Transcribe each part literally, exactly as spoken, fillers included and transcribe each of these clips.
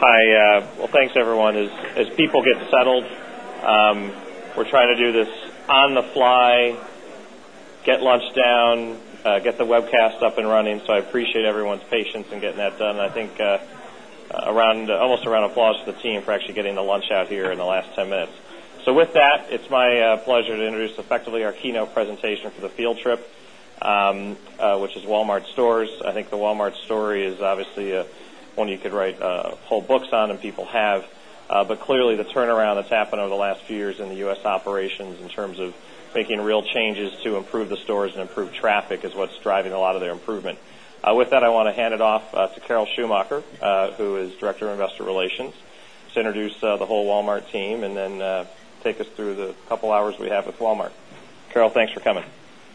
Hi. Uh, well, thanks, everyone. As, as people get settled, um, we're trying to do this on the fly, get lunch down, uh, get the webcast up and running, so I appreciate everyone's patience in getting that done. I think uh, around uh, almost a round of applause to the team for actually getting the lunch out here in the last ten minutes. So with that, it's my uh, pleasure to introduce effectively our keynote presentation for the field trip, um, uh, which is Walmart Stores. I think the Walmart story is obviously a one you could write uh, whole books on, and people have. Uh, but clearly the turnaround that's happened over the last few years in the U S operations in terms of making real changes to improve the stores and improve traffic is what's driving a lot of their improvement. Uh, with that, I want to hand it off uh, to Carol Schumacher, uh, who is Director of Investor Relations, to introduce uh, the whole Walmart team and then uh, take us through the couple hours we have with Walmart. Carol, thanks for coming.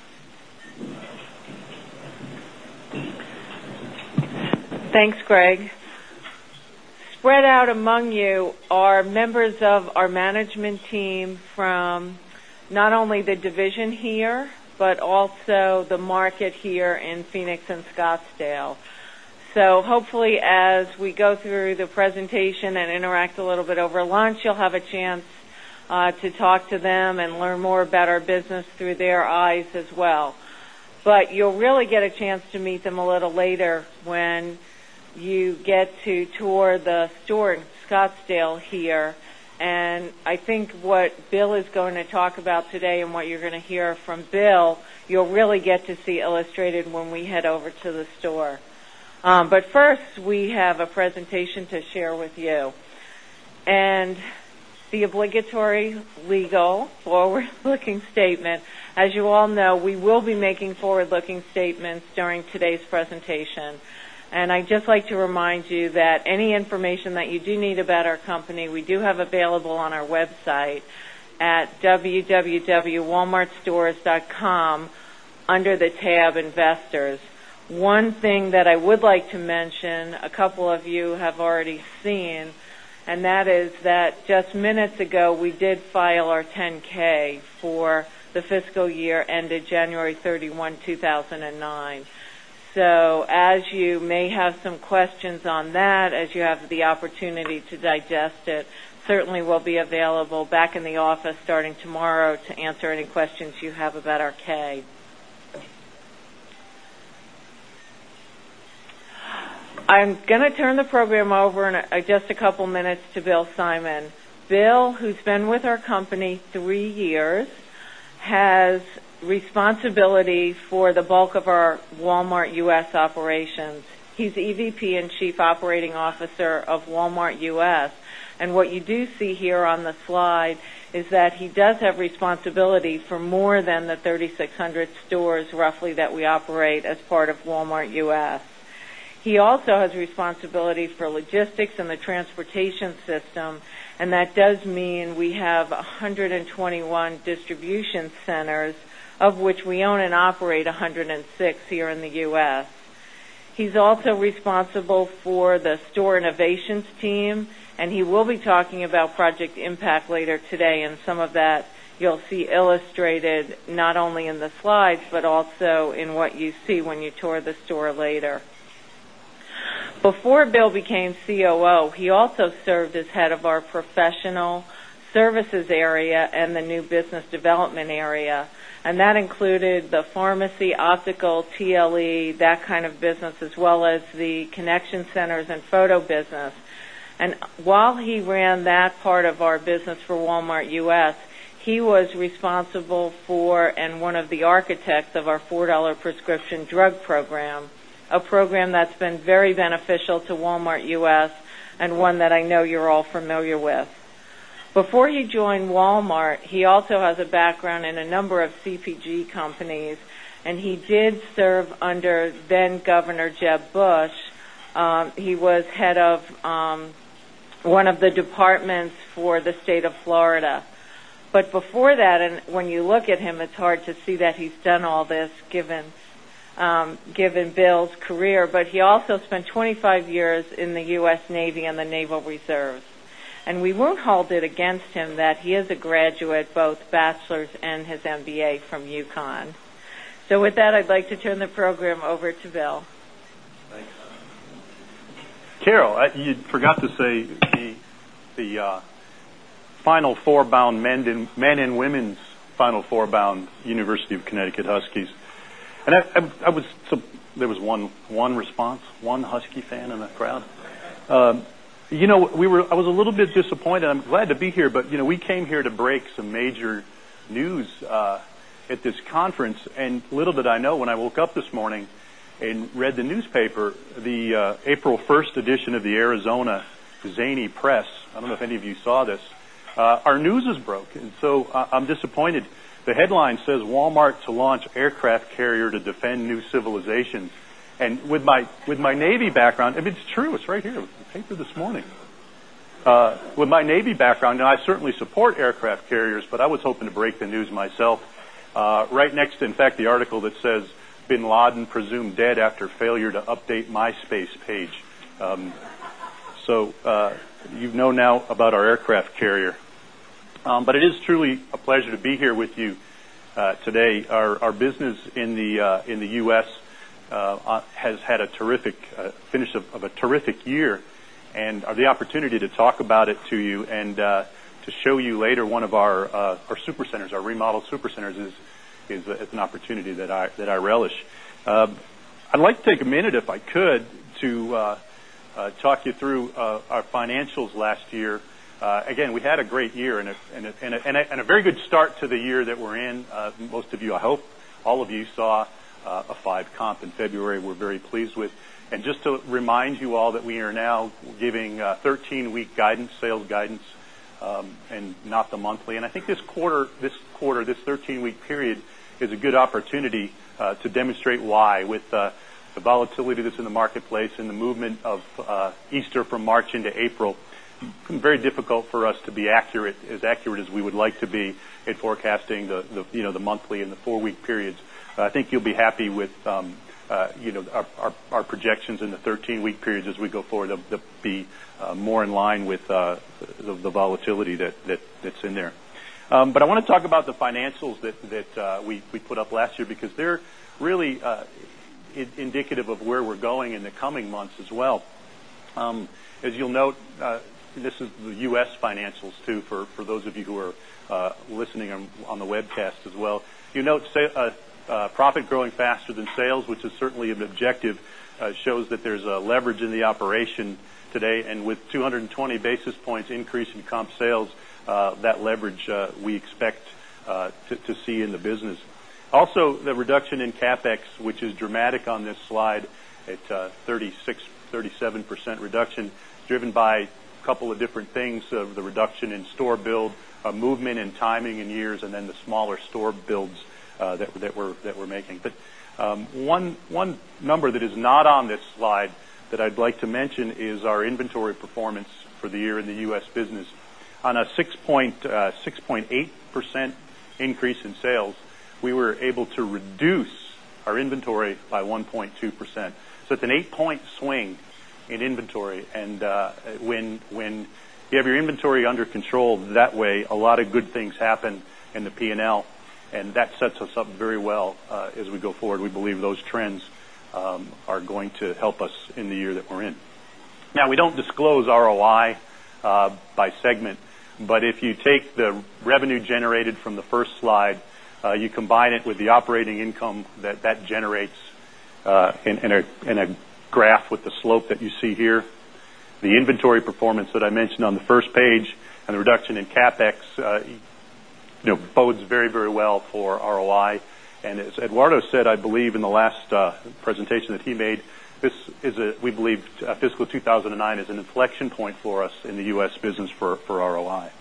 Thanks, Greg. Spread out among you are members of our management team from not only the division here, but also the market here in Phoenix and Scottsdale. So hopefully as we go through the presentation and interact a little bit over lunch, you'll have a chance uh, to talk to them and learn more about our business through their eyes as well. But you'll really get a chance to meet them a little later when you get to tour the store in Scottsdale here. And I think what Bill is going to talk about today and what you're going to hear from Bill, you'll really get to see illustrated when we head over to the store. Um, but first, we have a presentation to share with you. And the obligatory legal forward-looking statement. As you all know, we will be making forward-looking statements during today's presentation. And I'd just like to remind you that any information that you do need about our company, we do have available on our website at w w w dot walmart stores dot com under the tab Investors. One thing that I would like to mention, a couple of you have already seen, and that is that just minutes ago we did file our ten K for the fiscal year ended January thirty-first, two thousand nine. So as you may have some questions on that, as you have the opportunity to digest it, certainly will be available back in the office starting tomorrow to answer any questions you have about our K. I'm going to turn the program over in a, just a couple minutes to Bill Simon. Bill, who's been with our company three years, has responsibility for the bulk of our Walmart U S operations. He's E V P and Chief Operating Officer of Walmart U S. And what you do see here on the slide is that he does have responsibility for more than the thirty-six hundred stores roughly that we operate as part of Walmart U S. He also has responsibility for logistics and the transportation system, and that does mean we have one hundred twenty-one distribution centers, of which we own and operate one hundred six here in the U S. He's also responsible for the store innovations team, and he will be talking about Project Impact later today, and some of that you'll see illustrated not only in the slides, but also in what you see when you tour the store later. Before Bill became C O O, he also served as head of our professional services area and the new business development area. And that included the pharmacy, optical, T L E, that kind of business, as well as the connection centers and photo business. And while he ran that part of our business for Walmart U S, he was responsible for and one of the architects of our four dollar prescription drug program, a program that's been very beneficial to Walmart U S and one that I know you're all familiar with. Before he joined Walmart, he also has a background in a number of C P G companies, and he did serve under then-Governor Jeb Bush. Um, he was head of um, one of the departments for the state of Florida. But before that, and when you look at him, it's hard to see that he's done all this given um, given Bill's career, but he also spent twenty-five years in the U S Navy and the Naval Reserves. And we won't hold it against him that he is a graduate, both bachelor's and his M B A from UConn. So with that, I'd like to turn the program over to Bill. Thanks. Carol, I, you forgot to say the the uh, Final Four bound men and men and women's Final Four bound University of Connecticut Huskies, and I, I, I was so, there was one one response, one Husky fan in the crowd. Um, you know, we were I was a little bit disappointed. I'm glad to be here, but you know, we came here to break some major news uh, at this conference, and little did I know when I woke up this morning and read the newspaper, the uh, April first edition of the Arizona Zany Press. I don't know if any of you saw this. Uh, our news is broke, and so uh, I'm disappointed. The headline says Walmart to launch aircraft carrier to defend new civilizations. And with my with my Navy background, I mean, it's true. It's right here, the paper this morning. Uh, with my Navy background, and I certainly support aircraft carriers, but I was hoping to break the news myself. Uh, right next to, in fact, the article that says Bin Laden presumed dead after failure to update MySpace page. Um, so uh, you know now about our aircraft carrier. Um, but it is truly a pleasure to be here with you uh, today. Our, our business in the uh, in the U S uh, has had a terrific uh, finish of, of a terrific year, and uh, the opportunity to talk about it to you and uh, to show you later one of our uh, our super centers, our remodeled super centers, is. Is, a, is an opportunity that I that I relish. Uh, I'd like to take a minute, if I could, to uh, uh, talk you through uh, our financials last year. Uh, again, we had a great year and a, and, a, and, a, and, a, and a very good start to the year that we're in. Uh, most of you, I hope, all of you saw uh, a five comp in February. We're very pleased with. And just to remind you all that we are now giving uh, thirteen-week guidance, sales guidance, um, and not the monthly. And I think this quarter, this quarter, this thirteen-week period is a good opportunity uh, to demonstrate why, with uh, the volatility that's in the marketplace and the movement of uh, Easter from March into April. It's been very difficult for us to be accurate, as accurate as we would like to be at forecasting the, the you know, the monthly and the four-week periods. Uh, I think you'll be happy with um, uh, you know our, our, our projections in the thirteen-week periods as we go forward. They'll, they'll be uh, more in line with uh, the, the volatility that, that that's in there. Um, but I want to talk about the financials that, that uh, we, we put up last year, because they're really uh, I- indicative of where we're going in the coming months as well. Um, as you'll note, uh, this is the U S financials, too, for, for those of you who are uh, listening on, on the webcast as well. You note sa- uh, uh, profit growing faster than sales, which is certainly an objective, uh, shows that there's a leverage in the operation today. And with two hundred twenty basis points increase in comp sales, Uh, that leverage uh, we expect uh, to, to see in the business. Also, the reduction in CapEx, which is dramatic on this slide at uh, thirty-six, thirty-seven percent reduction, driven by a couple of different things, uh, the reduction in store build, uh, movement and timing in years, and then the smaller store builds uh, that, that, we're, that we're making. But um, one, one number that is not on this slide that I'd like to mention is our inventory performance for the year in the U S business. On a six point eight percent increase in sales, we were able to reduce our inventory by one point two percent. So it's an eight-point swing in inventory. And uh, when when you have your inventory under control that way, a lot of good things happen in the P and L, and that sets us up very well uh, as we go forward. We believe those trends um, are going to help us in the year that we're in. Now, we don't disclose R O I uh, by segment. But if you take the revenue generated from the first slide, uh, you combine it with the operating income that that generates uh, in, in, a, in a graph with the slope that you see here, the inventory performance that I mentioned on the first page, and the reduction in CapEx, uh, you know, bodes very, very well for R O I. And as Eduardo said, I believe in the last uh, presentation that he made, this is a, we believe uh, fiscal two thousand nine is an inflection point for us in the U S business for, for R O I.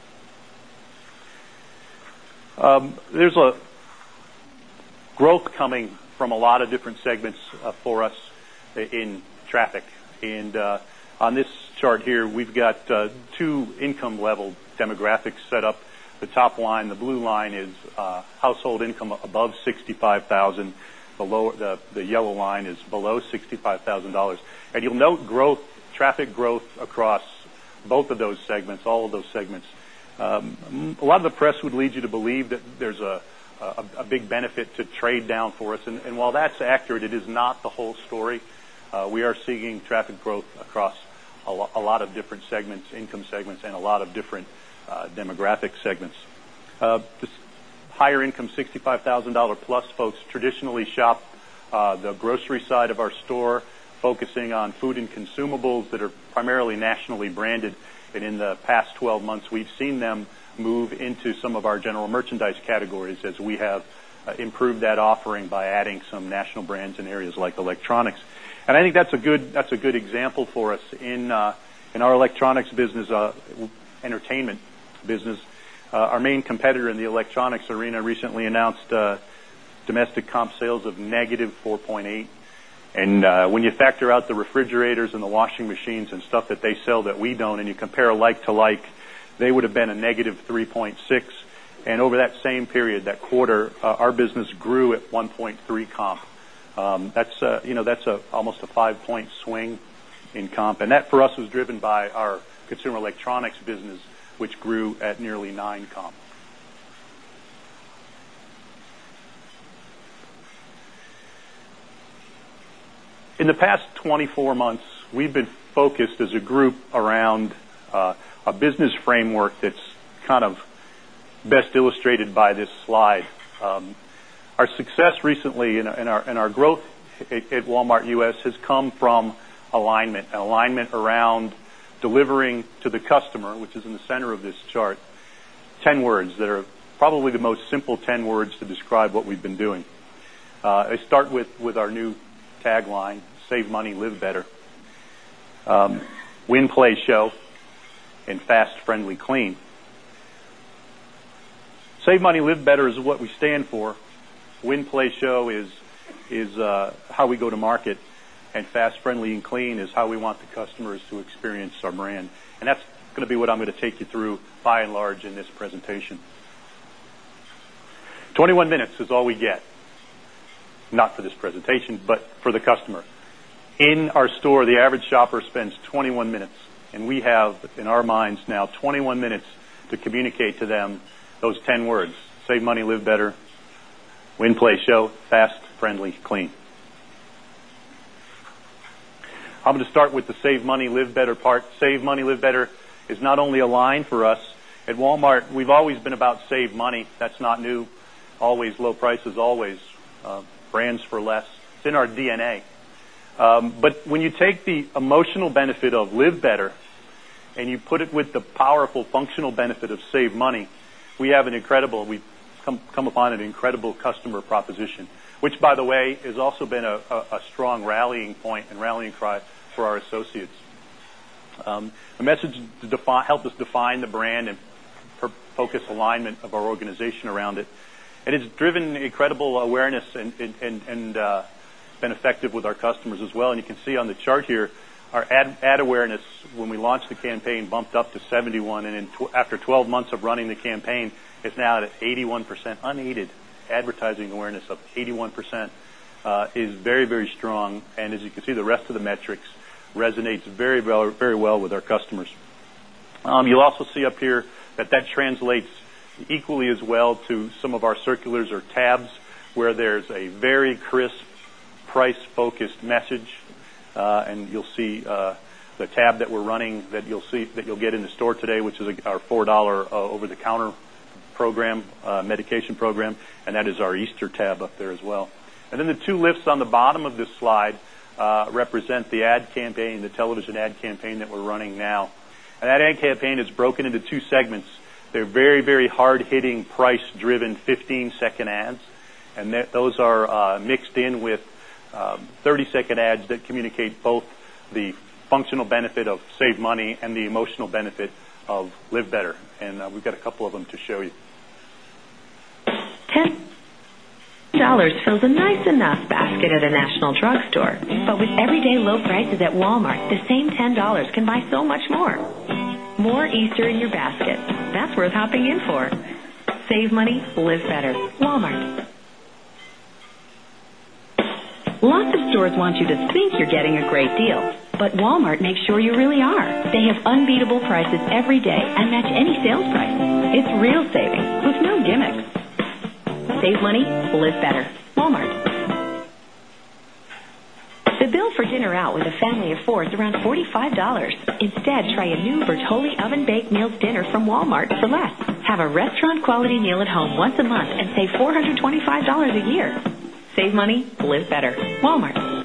Um, there's a growth coming from a lot of different segments uh, for us in traffic. And uh, on this chart here, we've got uh, two income level demographics set up. The top line, the blue line, is uh, household income above sixty-five thousand dollars. The, lower, the, the yellow line is below sixty-five thousand dollars. And you'll note growth, traffic growth across both of those segments, all of those segments. Um, a lot of the press would lead you to believe that there's a, a, a big benefit to trade down for us. And, and while that's accurate, it is not the whole story. Uh, we are seeing traffic growth across a, lo- a lot of different segments, income segments, and a lot of different uh, demographic segments. Uh, this higher income, sixty-five thousand dollars plus folks traditionally shop uh, the grocery side of our store, focusing on food and consumables that are primarily nationally branded. And in the past twelve months, we've seen them move into some of our general merchandise categories as we have uh, improved that offering by adding some national brands in areas like electronics. And I think that's a good that's a good example for us in uh, in our electronics business, uh, entertainment business. Uh, our main competitor in the electronics arena recently announced uh, domestic comp sales of negative four point eight. And uh, when you factor out the refrigerators and the washing machines and stuff that they sell that we don't, and you compare like to like, they would have been a negative three point six. And over that same period, that quarter, uh, our business grew at one point three comp. Um, that's uh, you know that's a almost a five point swing in comp, and that for us was driven by our consumer electronics business, which grew at nearly nine comp. In the past twenty-four months, we've been focused as a group around uh, a business framework that's kind of best illustrated by this slide. Um, our success recently in, in, our, in our growth at, at Walmart U S has come from alignment, an alignment around delivering to the customer, which is in the center of this chart, ten words that are probably the most simple ten words to describe what we've been doing. Uh, I start with, with our new tagline, save money, live better. Um, win, play, show, and fast, friendly, clean. Save money, live better is what we stand for. Win, play, show is, is uh, how we go to market. And fast, friendly, and clean is how we want the customers to experience our brand. And that's going to be what I'm going to take you through by and large in this presentation. twenty-one minutes is all we get. Not for this presentation, but for the customer. In our store, the average shopper spends twenty-one minutes, and we have, in our minds now, twenty-one minutes to communicate to them those ten words. Save money, live better, win, play, show, fast, friendly, clean. I'm going to start with the save money, live better part. Save money, live better is not only a line for us. At Walmart, we've always been about save money. That's not new. Always low prices, always. Uh, brands for less. It's in our D N A. Um, but when you take the emotional benefit of live better and you put it with the powerful functional benefit of save money, we have an incredible, we've come, come upon an incredible customer proposition, which, by the way, has also been a, a, a strong rallying point and rallying cry for our associates. Um, a message to define, help us define the brand and per- focus alignment of our organization around it. And it's driven incredible awareness and, and, and uh, been effective with our customers as well. And you can see on the chart here, our ad, ad awareness when we launched the campaign bumped up to seventy-one, and in tw- after twelve months of running the campaign, it's now at eighty-one percent unaided advertising awareness of eighty-one percent uh, is very, very strong. And as you can see, the rest of the metrics resonates very, well, very well with our customers. Um, you'll also see up here that that translates equally as well to some of our circulars or tabs where there's a very crisp, price-focused message. Uh, and you'll see uh, the tab that we're running that you'll see that you'll get in the store today, which is a, our four dollar uh, over-the-counter program, uh, medication program, and that is our Easter tab up there as well. And then the two lifts on the bottom of this slide uh, represent the ad campaign, the television ad campaign that we're running now. And that ad campaign is broken into two segments. They're very, very hard-hitting, price-driven fifteen-second ads, and th- those are uh, mixed in with um, thirty-second ads that communicate both the functional benefit of save money and the emotional benefit of live better. And uh, we've got a couple of them to show you. ten dollars fills a nice enough basket at a national drugstore. But with everyday low prices at Walmart, the same ten dollars can buy so much more. More Easter in your basket. That's worth hopping in for. Save money, live better. Walmart. Lots of stores want you to think you're getting a great deal, but Walmart makes sure you really are. They have unbeatable prices every day and match any sales price. It's real savings with no gimmicks. Save money, live better. Walmart. The bill for dinner dinner out with a family of four is around forty-five dollars. Instead, try a new Bertolli oven-baked meals dinner from Walmart for less. Have a restaurant-quality meal at home once a month and save four hundred twenty-five dollars a year. Save money, live better. Walmart.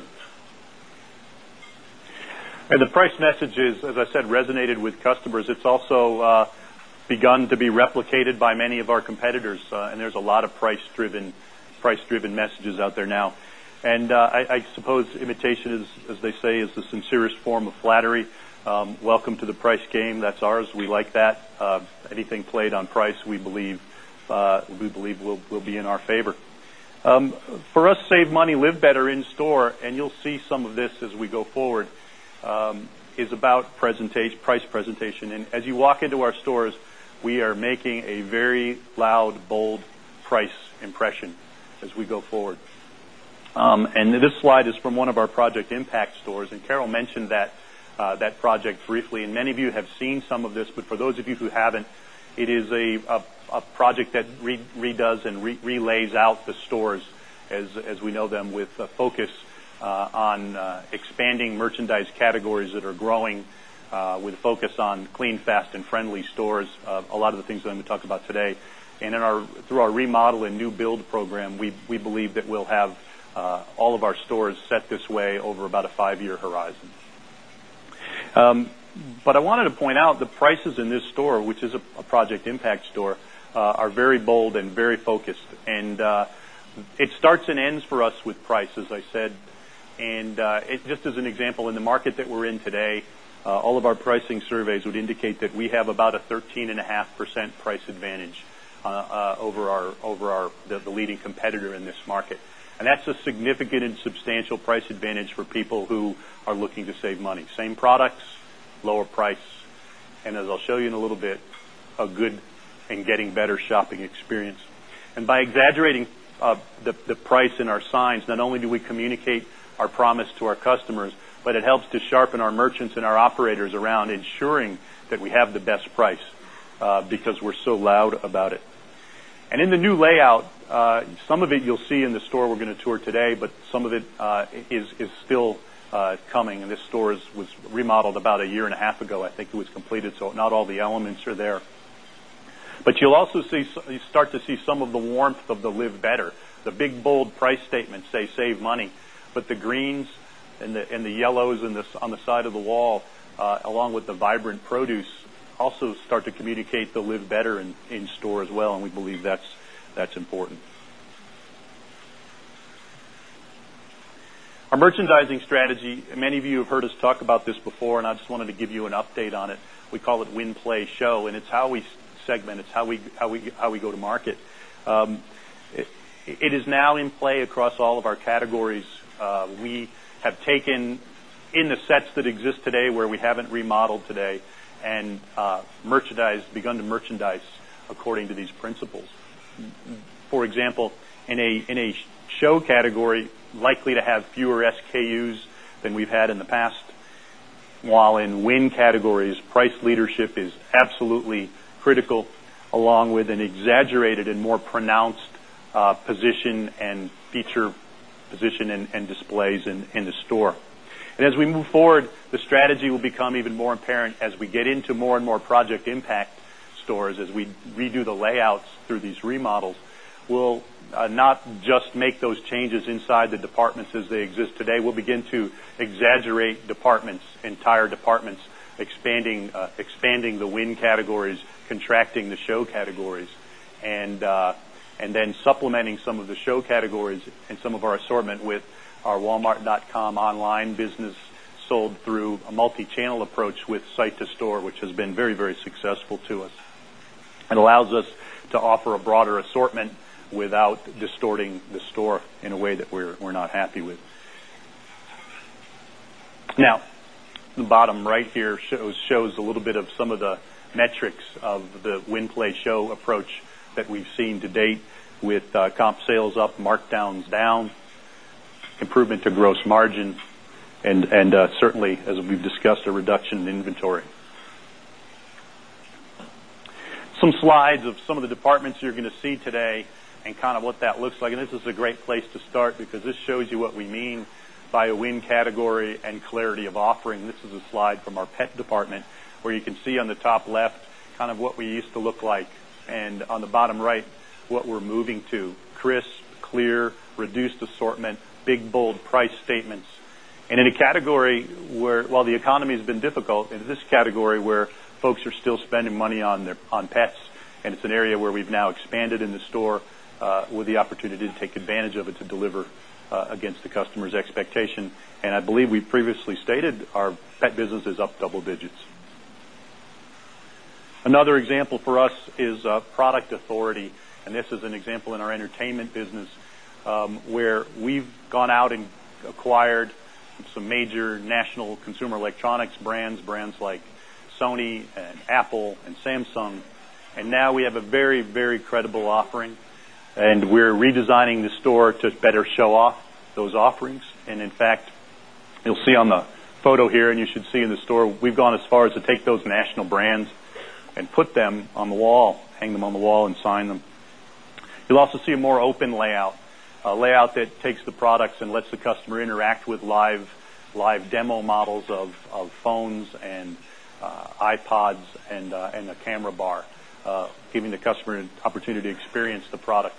And the price message is, as I said, resonated with customers. It's also uh, begun to be replicated by many of our competitors, uh, and there's a lot of price-driven, price-driven messages out there now. And uh, I, I suppose imitation is, as they say, is the sincerest form of flattery. Um, welcome to the price game. That's ours. We like that. Uh, anything played on price, we believe, uh, we believe will will be in our favor. Um, for us, Save Money, Live Better in store, and you'll see some of this as we go forward. Um, is about presentation, price presentation. And as you walk into our stores, we are making a very loud, bold price impression as we go forward. Um, and this slide is from one of our Project Impact stores, and Carol mentioned that uh, that project briefly. And many of you have seen some of this, but for those of you who haven't, it is a, a, a project that re- redoes and re- relays out the stores as as we know them, with a focus Uh, on uh, expanding merchandise categories that are growing, uh, with a focus on clean, fast, and friendly stores. Uh, a lot of the things that I'm going to talk about today. And in our through our remodel and new build program, we we believe that we'll have uh, all of our stores set this way over about a five-year horizon. Um, but I wanted to point out the prices in this store, which is a, a Project Impact store, uh, are very bold and very focused. And uh, it starts and ends for us with price, as I said. And uh, it, just as an example, in the market that we're in today, uh, all of our pricing surveys would indicate that we have about a thirteen point five percent price advantage uh, uh, over our over our the, the leading competitor in this market. And that's a significant and substantial price advantage for people who are looking to save money. Same products, lower price, and as I'll show you in a little bit, a good and getting better shopping experience. And by exaggerating uh, the, the price in our signs, not only do we communicate our promise to our customers, but it helps to sharpen our merchants and our operators around ensuring that we have the best price uh, because we're so loud about it. And in the new layout, uh, some of it you'll see in the store we're going to tour today, but some of it uh, is, is still uh, coming. And this store is, was remodeled about a year and a half ago. I think it was completed, so not all the elements are there. But you'll also see, you start to see some of the warmth of the Live Better. The big, bold price statements say save money. But the greens and the and the yellows and the, on the side of the wall, uh, along with the vibrant produce, also start to communicate the Live Better in, in store as well, and we believe that's that's important. Our merchandising strategy, many of you have heard us talk about this before, and I just wanted to give you an update on it. We call it Win, Play, Show, and it's how we segment, it's how we how we how we go to market. Um, it, it is now in play across all of our categories. Uh, we have taken in the sets that exist today where we haven't remodeled today and uh, merchandise, begun to merchandise according to these principles. For example, in a in a show category, likely to have fewer S K Us than we've had in the past, while in win categories, price leadership is absolutely critical, along with an exaggerated and more pronounced uh, position and feature position and, and displays in, in the store. And as we move forward, the strategy will become even more apparent as we get into more and more Project Impact stores, as we redo the layouts through these remodels. We'll uh, not just make those changes inside the departments as they exist today. We'll begin to exaggerate departments, entire departments, expanding uh, expanding the win categories, contracting the show categories, and uh, and then supplementing some of the show categories and some of our assortment with our Walmart dot com online business sold through a multi-channel approach with site to store, which has been very, very successful to us. It allows us to offer a broader assortment without distorting the store in a way that we're we're not happy with. Now, the bottom right here shows shows a little bit of some of the metrics of the Win, Play, Show approach that we've seen to date, with uh, comp sales up, markdowns down, improvement to gross margin, and and uh, certainly, as we've discussed, a reduction in inventory. Some slides of some of the departments you're going to see today and kind of what that looks like. And this is a great place to start because this shows you what we mean by a win category and clarity of offering. This is a slide from our pet department where you can see on the top left kind of what we used to look like, and on the bottom right what we're moving to. Crisp, clear, reduced assortment, big, bold price statements. And in a category where, while the economy has been difficult, in this category where folks are still spending money on their on pets, and it's an area where we've now expanded in the store uh, with the opportunity to take advantage of it to deliver uh, against the customer's expectation. And I believe we previously stated our pet business is up double digits. Another example for us is uh, product authority, and this is an example in our entertainment business um, where we've gone out and acquired some major national consumer electronics brands, brands like Sony and Apple and Samsung, and now we have a very, very credible offering, and we're redesigning the store to better show off those offerings. And in fact, you'll see on the photo here, and you should see in the store, we've gone as far as to take those national brands and put them on the wall, hang them on the wall and sign them. You'll also see a more open layout, a layout that takes the products and lets the customer interact with live live demo models of, of phones and uh, iPods and, uh, and a camera bar, uh, giving the customer an opportunity to experience the products.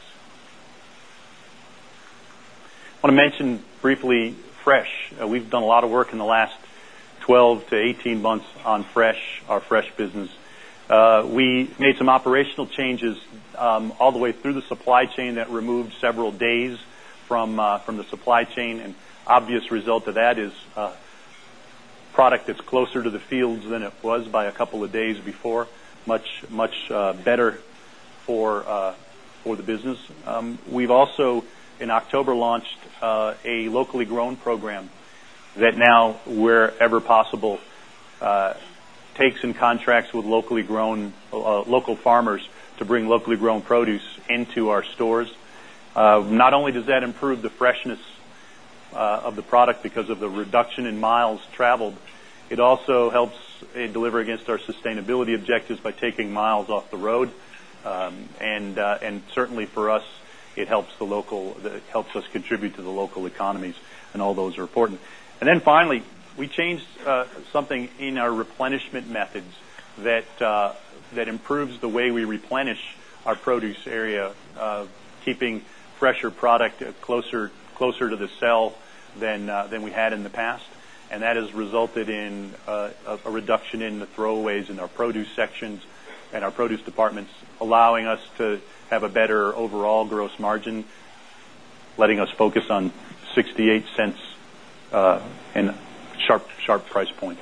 I want to mention briefly Fresh. Uh, we've done a lot of work in the last twelve to eighteen months on Fresh, our Fresh business. Uh, we made some operational changes um, all the way through the supply chain that removed several days from uh, from the supply chain, and obvious result of that is uh, product that's closer to the fields than it was by a couple of days before. Much much uh, better for uh, for the business. Um, we've also in October launched uh, a locally grown program that now, wherever possible, uh, takes in contracts with locally grown, uh, local farmers to bring locally grown produce into our stores. Uh, not only does that improve the freshness uh, of the product because of the reduction in miles traveled, it also helps uh, deliver against our sustainability objectives by taking miles off the road. Um, and uh, and certainly for us, it helps the local, it helps us contribute to the local economies, and all those are important. And then finally, we changed uh, something in our replenishment methods that uh, that improves the way we replenish our produce area, uh, keeping fresher product closer closer to the cell than uh, than we had in the past, and that has resulted in uh, a, a reduction in the throwaways in our produce sections and our produce departments, allowing us to have a better overall gross margin, letting us focus on sixty-eight cents uh, and sharp, sharp price points.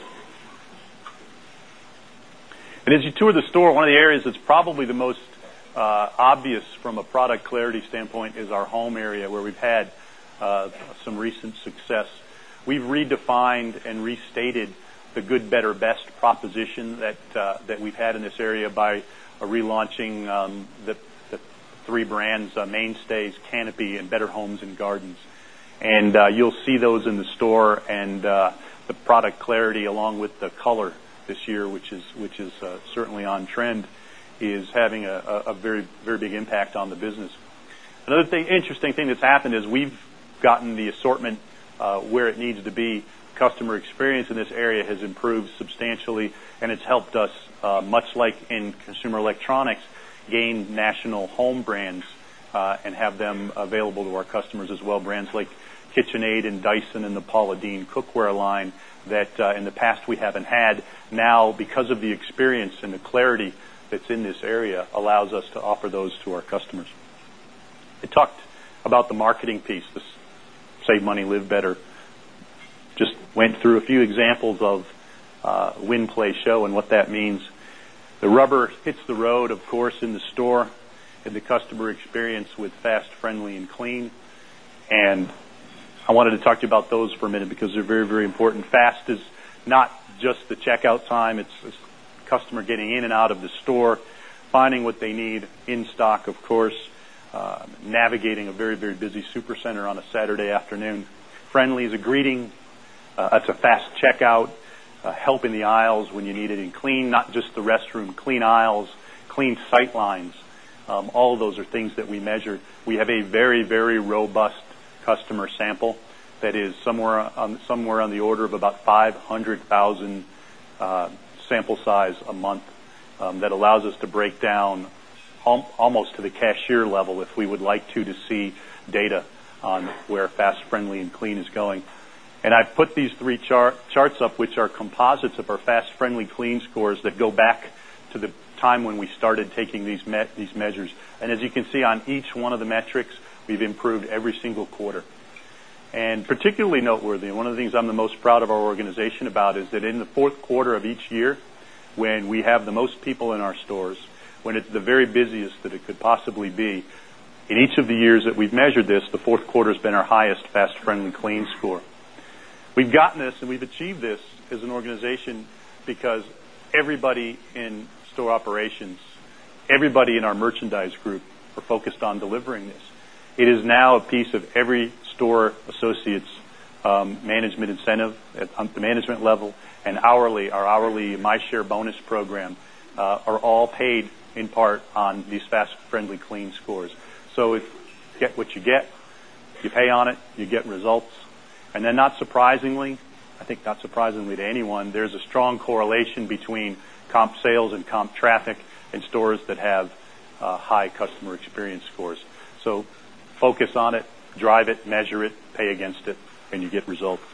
And as you tour the store, one of the areas that's probably the most uh, obvious from a product clarity standpoint is our home area, where we've had uh, some recent success. We've redefined and restated the good, better, best proposition that uh, that we've had in this area by uh, relaunching um, the, the three brands, uh, Mainstays, Canopy, and Better Homes and Gardens. And uh, you'll see those in the store, and uh, the product clarity along with the color this year, which is which is uh, certainly on trend, is having a, a very very big impact on the business. Another thing, interesting thing that's happened is we've gotten the assortment uh, where it needs to be. Customer experience in this area has improved substantially, and it's helped us, uh, much like in consumer electronics, gain national home brands uh, and have them available to our customers as well. Brands like KitchenAid and Dyson and the Paula Deen cookware line that uh, in the past we haven't had. Now, because of the experience and the clarity that's in this area, allows us to offer those to our customers. I talked about the marketing piece, this Save Money, Live Better. Just went through a few examples of uh, win, play, show and what that means. The rubber hits the road, of course, in the store, and the customer experience with fast, friendly, and clean. And I wanted to talk to you about those for a minute because they're very, very important. Fast is not just the checkout time. It's the customer getting in and out of the store, finding what they need in stock, of course, uh, navigating a very, very busy supercenter on a Saturday afternoon. Friendly is a greeting. Uh, it's a fast checkout, uh, help in the aisles when you need it, and clean, not just the restroom, clean aisles, clean sight lines. Um, all of those are things that we measure. We have a very, very robust customer sample that is somewhere on, somewhere on the order of about five hundred thousand uh, sample size a month, um, that allows us to break down al- almost to the cashier level if we would like to, to see data on where Fast, Friendly, and Clean is going. And I've put these three chart, charts up, which are composites of our Fast, Friendly, Clean scores that go back to the time when we started taking these me- these measures. And as you can see on each one of the metrics, we've improved every single quarter. And particularly noteworthy, and one of the things I'm the most proud of our organization about, is that in the fourth quarter of each year, when we have the most people in our stores, when it's the very busiest that it could possibly be, in each of the years that we've measured this, the fourth quarter has been our highest Fast, Friendly, Clean score. We've gotten this and we've achieved this as an organization because everybody in store operations, everybody in our merchandise group are focused on delivering this. It is now a piece of every store associate's um, management incentive at on the management level, and hourly, our hourly MyShare bonus program uh, are all paid in part on these Fast, Friendly, Clean scores. So if you get what you get, you pay on it, you get results. And then not surprisingly, I think not surprisingly to anyone, there's a strong correlation between comp sales and comp traffic in stores that have uh, high customer experience scores. So focus on it, drive it, measure it, pay against it, and you get results.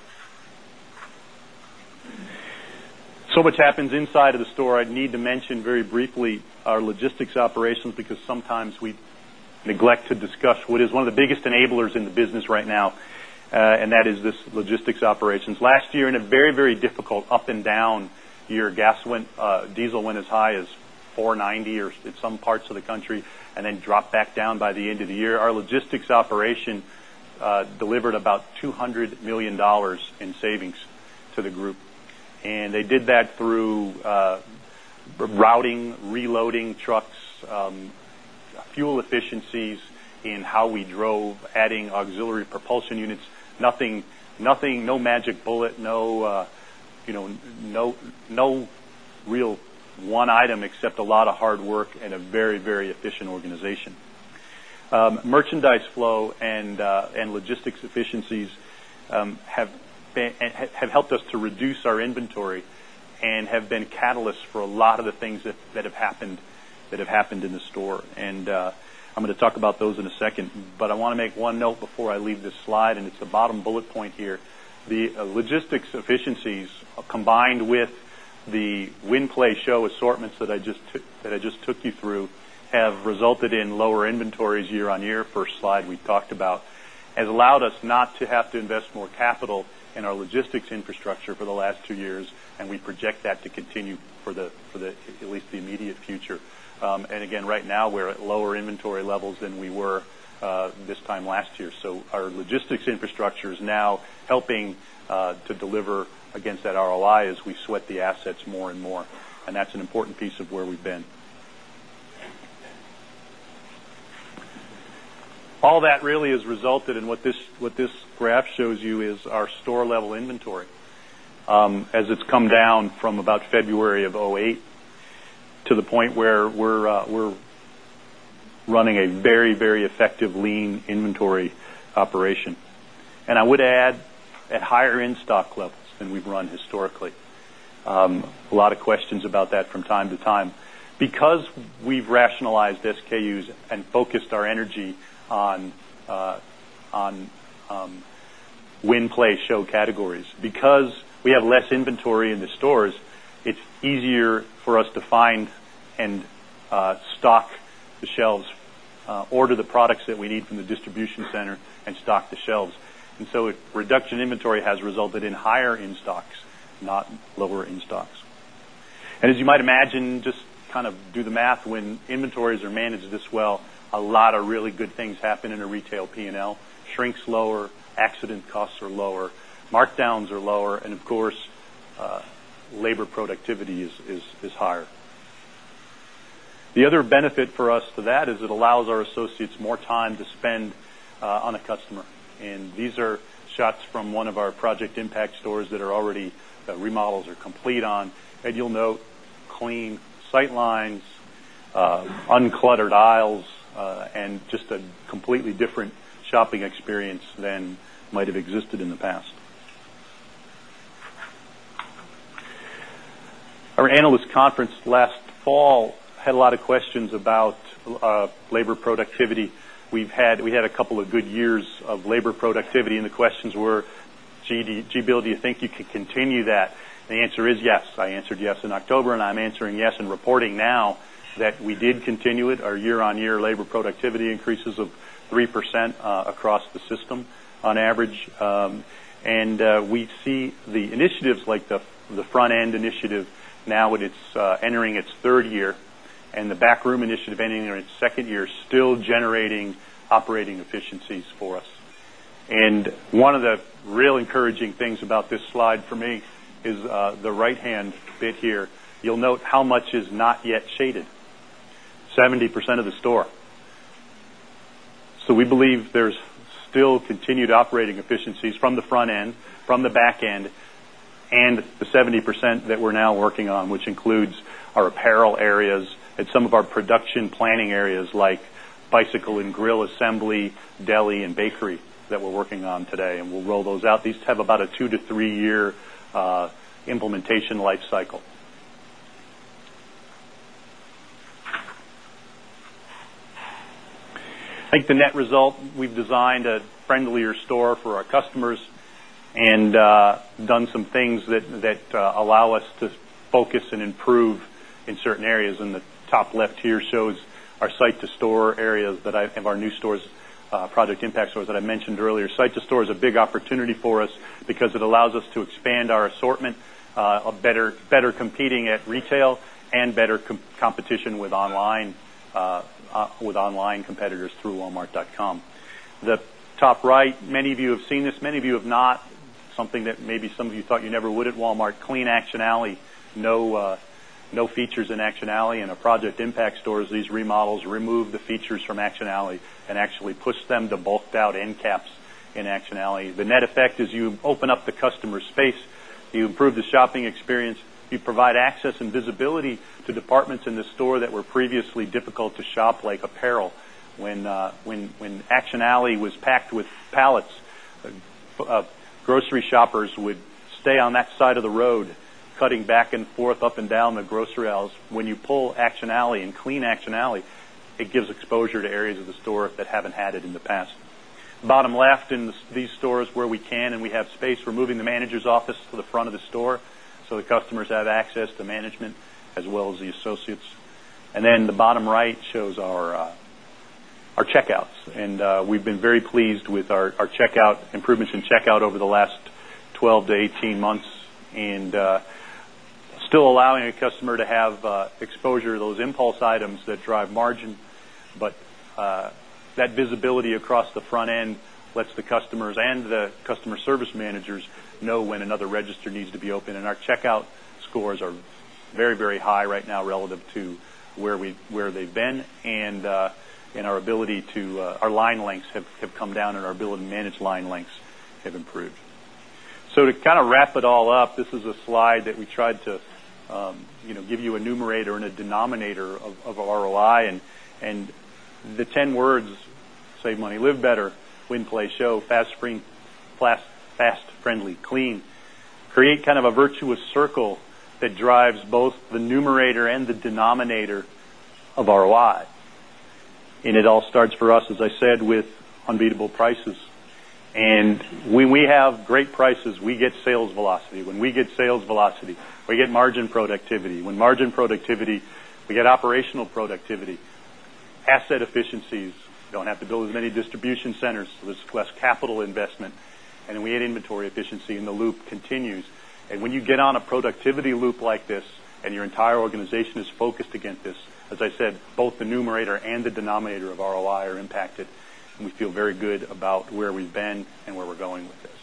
So much happens inside of the store. I need to mention very briefly our logistics operations, because sometimes we neglect to discuss what is one of the biggest enablers in the business right now. Uh, and that is this logistics operations. Last year, in a very, very difficult up and down year, gas went, uh, diesel went as high as four ninety or in some parts of the country, and then dropped back down by the end of the year. Our logistics operation uh, delivered about two hundred million dollars in savings to the group, and they did that through uh, routing, reloading trucks, um, fuel efficiencies in how we drove, adding auxiliary propulsion units. Nothing, nothing, no magic bullet, no, uh, you know, no, no real one item, except a lot of hard work and a very, very efficient organization. Um, merchandise flow and uh, and logistics efficiencies um, have been, have helped us to reduce our inventory, and have been catalysts for a lot of the things that, that have happened that have happened in the store. And uh, I'm going to talk about those in a second, but I want to make one note before I leave this slide, and it's the bottom bullet point here. The uh, logistics efficiencies, uh, combined with the win, play, show assortments that I just t- that I just took you through, have resulted in lower inventories year on year. First slide we talked about, has allowed us not to have to invest more capital in our logistics infrastructure for the last two years, and we project that to continue for the for the at least the immediate future. Um, and again, right now we're at lower inventory levels than we were uh, this time last year. So our logistics infrastructure is now helping uh, to deliver against that R O I as we sweat the assets more and more. And that's an important piece of where we've been. All that really has resulted in what this what this graph shows you is our store level inventory. Um, as it's come down from about February of oh eight to the point where we're uh, we're running a very, very effective lean inventory operation. And I would add, at higher in-stock levels than we've run historically. Um, a lot of questions about that from time to time. Because we've rationalized S K Us and focused our energy on uh, on um, win, play, show categories, because we have less inventory in the stores, it's easier for us to find and uh, stock the shelves, uh, order the products that we need from the distribution center, and stock the shelves. And so reduction in inventory has resulted in higher in-stocks, not lower in-stocks. And as you might imagine, just kind of do the math, when inventories are managed this well, a lot of really good things happen in a retail P and L. Shrink's lower, accident costs are lower, markdowns are lower, and of course, uh, labor productivity is, is, is higher. The other benefit for us to that is it allows our associates more time to spend uh, on a customer. And these are shots from one of our Project Impact stores that are already, uh, remodels are complete on. And you'll note clean sight lines, uh, uncluttered aisles, uh, and just a completely different shopping experience than might have existed in the past. Our analyst conference last fall had a lot of questions about uh, labor productivity. We've had we had a couple of good years of labor productivity, and the questions were, gee, do you, gee Bill, do you think you can continue that? And the answer is yes. I answered yes in October, and I'm answering yes and reporting now that we did continue it. Our year-on-year labor productivity increases of three percent uh, across the system on average. Um, and uh, we see the initiatives like the, the front-end initiative now it's uh, entering its third year, and the backroom initiative entering its second year, still generating operating efficiencies for us. And one of the real encouraging things about this slide for me is uh, the right-hand bit here. You'll note how much is not yet shaded. seventy percent of the store. So we believe there's still continued operating efficiencies from the front end, from the back end, and the seventy percent that we're now working on, which includes our apparel areas and some of our production planning areas like bicycle and grill assembly, deli, and bakery that we're working on today. And we'll roll those out. These have about a two to three year uh, implementation life cycle. I think the net result, we've designed a friendlier store for our customers and uh, done some things that, that uh, allow us to focus and improve in certain areas. And the top left here shows our site-to-store areas that I have, our new stores, uh, Project Impact stores that I mentioned earlier. Site-to-store is a big opportunity for us because it allows us to expand our assortment, uh, a better, better competing at retail and better com- competition with online uh, uh, with online competitors through Walmart dot com. The top right, many of you have seen this, many of you have not. Something that maybe some of you thought you never would at Walmart, Clean Action Alley. No, uh, no features in Action Alley. In a Project Impact stores, these remodels remove the features from Action Alley and actually push them to bulked out end caps in Action Alley. The net effect is you open up the customer space, you improve the shopping experience, you provide access and visibility to departments in the store that were previously difficult to shop, like apparel. When uh, when when Action Alley was packed with pallets, uh, uh, grocery shoppers would stay on that side of the road, cutting back and forth up and down the grocery aisles. When you pull Action Alley and clean Action Alley, it gives exposure to areas of the store that haven't had it in the past. Bottom left, in the, these stores where we can and we have space, we're moving the manager's office to the front of the store so the customers have access to management as well as the associates. And then the bottom right shows our uh, our checkouts. And uh, we've been very pleased with our, our checkout, improvements in checkout over the last twelve to eighteen months, and uh, still allowing a customer to have uh, exposure to those impulse items that drive margin, but uh, that visibility across the front end lets the customers and the customer service managers know when another register needs to be open. And our checkout scores are very, very high right now relative to where we where they've been, and uh, and our ability to uh, our line lengths have, have come down, and our ability to manage line lengths have improved. So to kind of wrap it all up, this is a slide that we tried to um, you know give you a numerator and a denominator of, of R O I, and and the ten words: save money, live better, win, play, show, fast, free, fast, fast, friendly, clean. Create kind of a virtuous circle that drives both the numerator and the denominator of R O I. And it all starts for us, as I said, with unbeatable prices. And when we have great prices, we get sales velocity. When we get sales velocity, we get margin productivity. When margin productivity, we get operational productivity, asset efficiencies. We don't have to build as many distribution centers, so there's less capital investment. And then we get inventory efficiency, and the loop continues. And when you get on a productivity loop like this, and your entire organization is focused against this, as I said, both the numerator and the denominator of R O I are impacted, and we feel very good about where we've been and where we're going with this.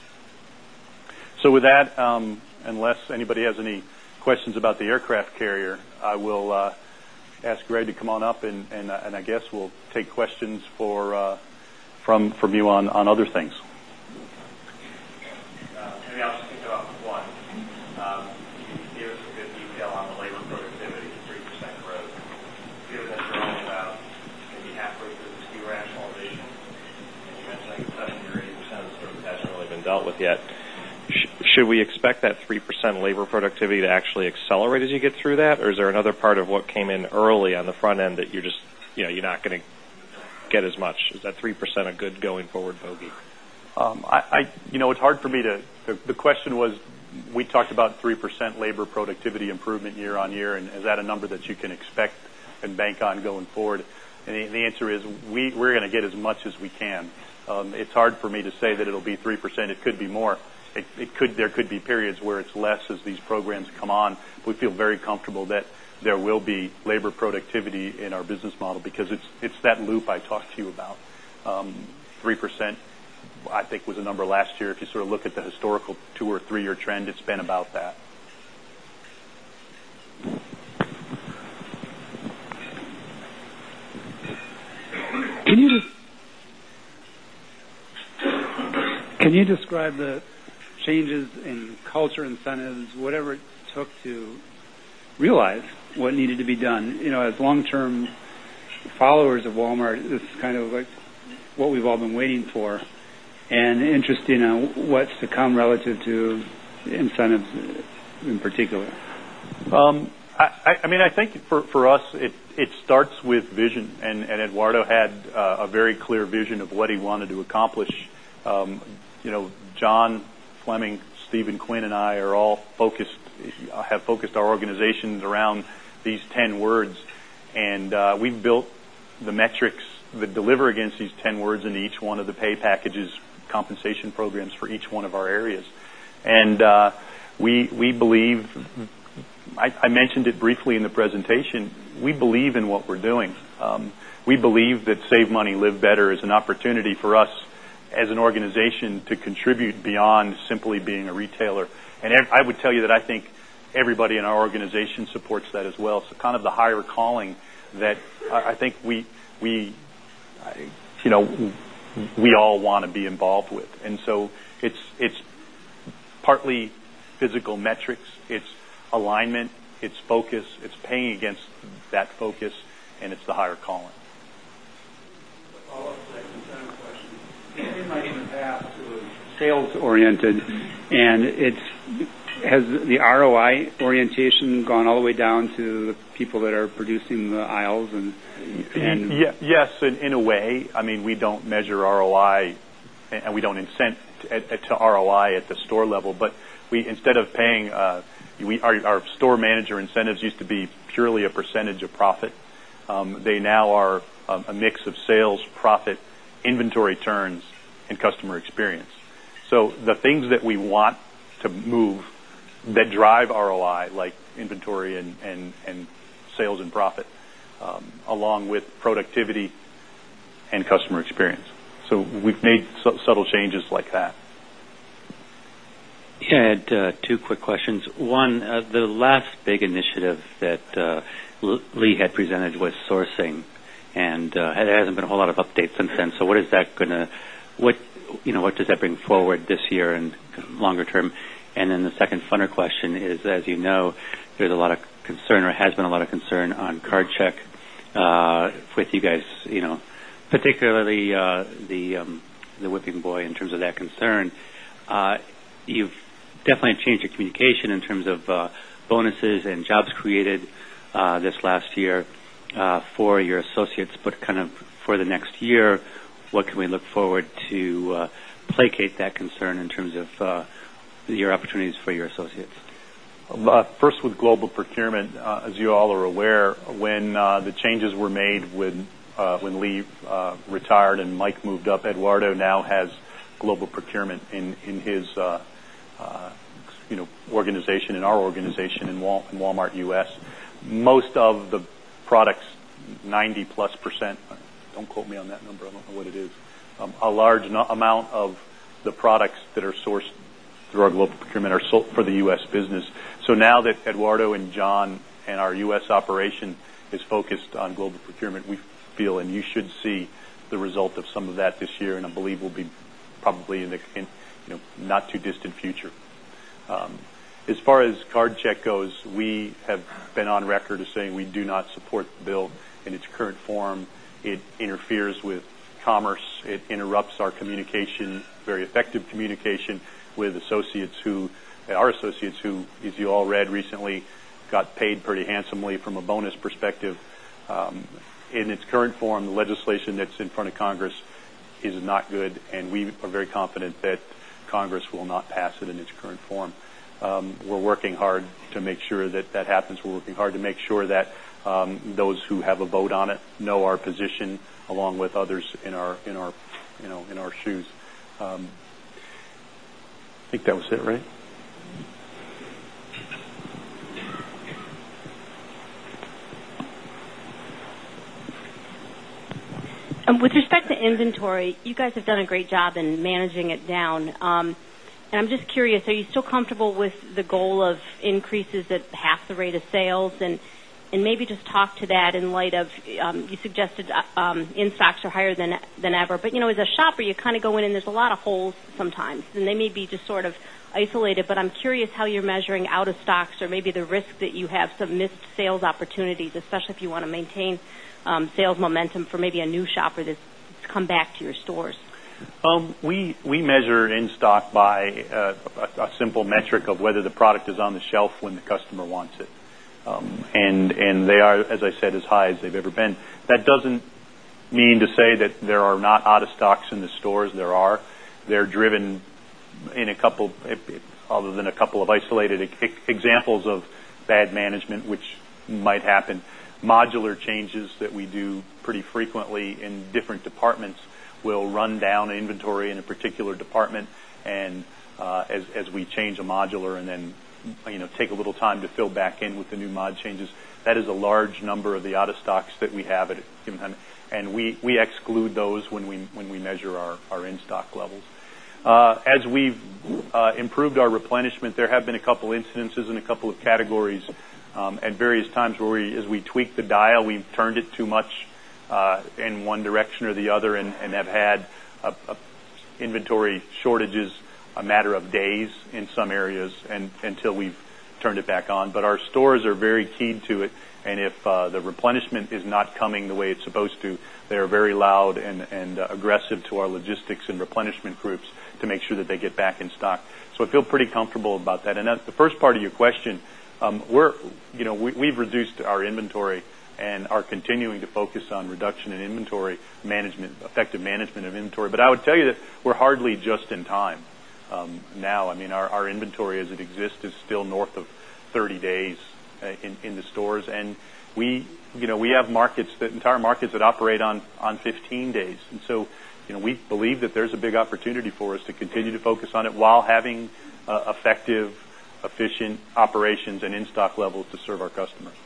So with that, um, unless anybody has any questions about the aircraft carrier, I will uh, ask Greg to come on up, and, and, uh, and I guess we'll take questions for uh, from from you on, on other things. Uh, maybe I'll just kick it off with one. Um, you gave us a good detail on the labor productivity, three percent growth. Given that you're only about maybe halfway through the S K U rationalization, and you mentioned like seventy or eighty percent of the stores has really with yet. Sh- should we expect that three percent labor productivity to actually accelerate as you get through that, or is there another part of what came in early on the front end that you're just, you know, you're not going to get as much? Is that three percent a good going forward bogey? Um, I, I, you know, it's hard for me to, the, the question was, we talked about three percent labor productivity improvement year on year, and is that a number that you can expect and bank on going forward? And the, the answer is we, we're going to get as much as we can. Um, it's hard for me to say that it'll be three percent. It could be more. It, it could, there could be periods where it's less as these programs come on. We feel very comfortable that there will be labor productivity in our business model because it's, it's that loop I talked to you about. Um, three percent, I think, was a number last year. If you sort of look at the historical two or three year trend, it's been about that. Can you just can you describe the changes in culture, incentives, whatever it took to realize what needed to be done? You know, as long-term followers of Walmart, this is kind of like what we've all been waiting for, and interesting on what's to come relative to incentives in particular. Um, I, I mean, I think for, for us, it, it starts with vision, and, and Eduardo had uh, a very clear vision of what he wanted to accomplish. Um, you know, John Fleming, Stephen Quinn, and I are all focused, have focused our organizations around these ten words, and uh, we've built the metrics that deliver against these ten words into each one of the pay packages, compensation programs for each one of our areas. And uh, we we believe, I, I mentioned it briefly in the presentation, we believe in what we're doing. Um, we believe that Save Money, Live Better is an opportunity for us as an organization to contribute beyond simply being a retailer. And I would tell you that I think everybody in our organization supports that as well. So kind of the higher calling that I think we, we, you know, we all want to be involved with. And so it's, it's partly physical metrics, it's alignment, it's focus, it's paying against that focus, and it's the higher calling. In the past, it was sales oriented, and it's has the R O I orientation gone all the way down to the people that are producing the aisles and, and yeah, yes, in, in a way. I mean, we don't measure R O I, and we don't incent to, to R O I at the store level. But we, instead of paying, uh, we our, our store manager incentives used to be purely a percentage of profit. Um, they now are um, a mix of sales, profit, inventory turns, and customer experience. So the things that we want to move that drive R O I, like inventory and, and, and sales and profit, um, along with productivity and customer experience. So we've made su- subtle changes like that. Yeah, I had uh, two quick questions. One, uh, the last big initiative that uh, Lee had presented was sourcing, and uh, there hasn't been a whole lot of updates since then. So what is that going to, what, you know, what does that bring forward this year and longer term? And then the second funner question is, as you know, there's a lot of concern, or has been a lot of concern on card check uh, with you guys, you know, particularly uh, the um, the whipping boy in terms of that concern. Uh, you've definitely changed your communication in terms of uh, bonuses and jobs created uh, this last year uh, for your associates, but kind of for the next year, what can we look forward to uh, placate that concern in terms of uh, your opportunities for your associates? Uh, first, with global procurement, uh, as you all are aware, when uh, the changes were made when uh, when Lee uh, retired and Mike moved up, Eduardo now has global procurement in in his uh, uh, you know organization, in our organization in, Wal- in Walmart U S. Most of the products, ninety plus percent, don't quote me on that number, I don't know what it is, um, a large no- amount of the products that are sourced through our global procurement are sold for the U S business. So now that Eduardo and John and our U S operation is focused on global procurement, we feel, and you should see the result of some of that this year, and I believe will be probably in the in, you know not too distant future. Um, as far as card check goes, we have been on record as saying we do not support the bill in its current form. It interferes with commerce. It interrupts our communication, very effective communication with associates who, our associates who, as you all read recently, got paid pretty handsomely from a bonus perspective. Um, in its current form, the legislation that's in front of Congress is not good, and we are very confident that Congress will not pass it in its current form. Um, we're working hard to make sure that that happens. We're working hard to make sure that um, those who have a vote on it know our position, along with others in our in our you know in our shoes. Um, I think that was it, right? Um, with respect to inventory, you guys have done a great job in managing it down. Um, and I'm just curious, are you still comfortable with the goal of increases at half the rate of sales? And, and maybe just talk to that in light of, um, you suggested um, in-stocks are higher than than ever. But, you know, as a shopper, you kind of go in and there's a lot of holes sometimes. And they may be just sort of isolated. But I'm curious how you're measuring out-of-stocks or maybe the risk that you have some missed sales opportunities, especially if you want to maintain Um, sales momentum for maybe a new shopper that's come back to your stores? Um, we we measure in stock by uh, a, a simple metric of whether the product is on the shelf when the customer wants it, um, and and they are, as I said, as high as they've ever been. That doesn't mean to say that there are not out of stocks in the stores. There are. They're driven in a couple, other than a couple of isolated examples of bad management, which might happen. Modular changes that we do pretty frequently in different departments will run down inventory in a particular department, and uh, as as we change a modular and then you know take a little time to fill back in with the new mod changes, that is a large number of the out of stocks that we have at a given time, and we we exclude those when we when we measure our our in stock levels. Uh, as we've uh, improved our replenishment, there have been a couple incidences in a couple of categories. Um, at various times where we, as we tweak the dial, we've turned it too much uh, in one direction or the other, and, and have had a, a inventory shortages a matter of days in some areas, and until we've turned it back on. But our stores are very keyed to it, and if uh, the replenishment is not coming the way it's supposed to, they are very loud and, and uh, aggressive to our logistics and replenishment groups to make sure that they get back in stock. So I feel pretty comfortable about that. And that's the first part of your question. Um, we're, you know, we, we've reduced our inventory and are continuing to focus on reduction in inventory management, effective management of inventory. But I would tell you that we're hardly just in time um, now. I mean, our, our inventory as it exists is still north of thirty days uh, in, in the stores, and we, you know, we have markets that entire markets that operate on on fifteen days, and so, you know, we believe that there's a big opportunity for us to continue to focus on it while having uh, effective, efficient operations and in-stock levels to serve our customers.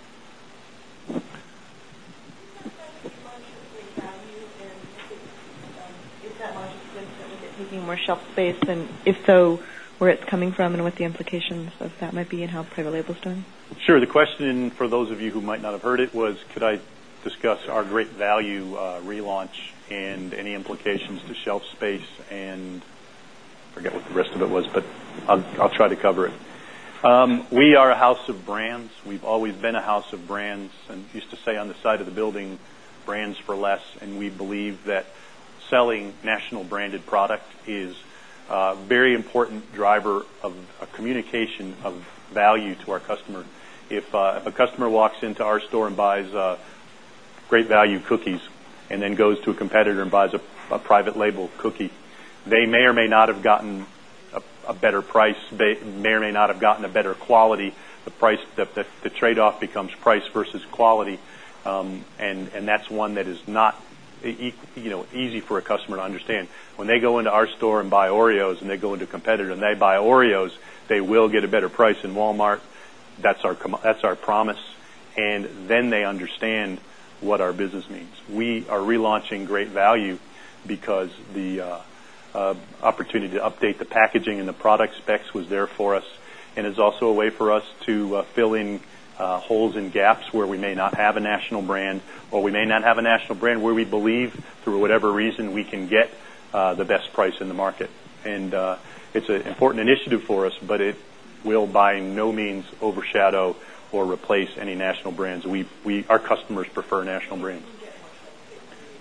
Is that logic consistent with it taking more shelf space, and if so, where it's coming from and what the implications of that might be and how private label is doing? Sure. The question, for those of you who might not have heard it, was could I discuss our great value uh, relaunch and any implications to shelf space, and I forget what the rest of it was, but I'll, I'll try to cover it. Um, we are a house of brands. We've always been a house of brands, and used to say on the side of the building, brands for less, and we believe that selling national branded product is a very important driver of a communication of value to our customer. If, uh, if a customer walks into our store and buys uh, great value cookies and then goes to a competitor and buys a, a private label cookie, they may or may not have gotten a, a better price, may or may not have gotten a better quality. The price, the, the, the trade-off becomes price versus quality, um, and and that's one that is not e- you know easy for a customer to understand. When they go into our store and buy Oreos, and they go into a competitor and they buy Oreos, they will get a better price in Walmart. That's our that's our promise, and then they understand what our business means. We are relaunching Great Value because the uh, uh, opportunity to update the packaging and the product specs was there for us, and it's also a way for us to uh, fill in uh, holes and gaps where we may not have a national brand, or we may not have a national brand where we believe, through whatever reason, we can get uh, the best price in the market. And uh, it's an important initiative for us, but it will by no means overshadow or replace any national brands. We, we, our customers prefer national brands.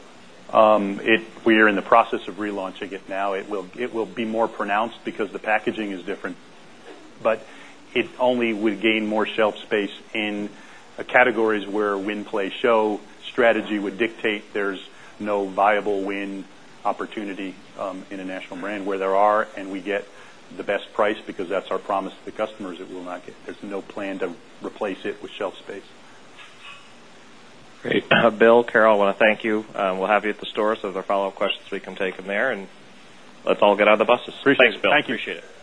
Um, it, we are in the process of relaunching it now. It will it will be more pronounced because the packaging is different, but it only would gain more shelf space in uh, categories where win, play, show strategy would dictate there's no viable win opportunity um, in a national brand. Where there are, and we get the best price because that's our promise to the customers, it will not get. There's no plan to replace it with shelf space. Great. Uh, Bill, Carol, I want to thank you. Um, we'll have you at the store, so if there are follow-up questions, we can take them there, and let's all get out of the buses. Appreciate Thanks, it. Bill. Thank you. Appreciate it.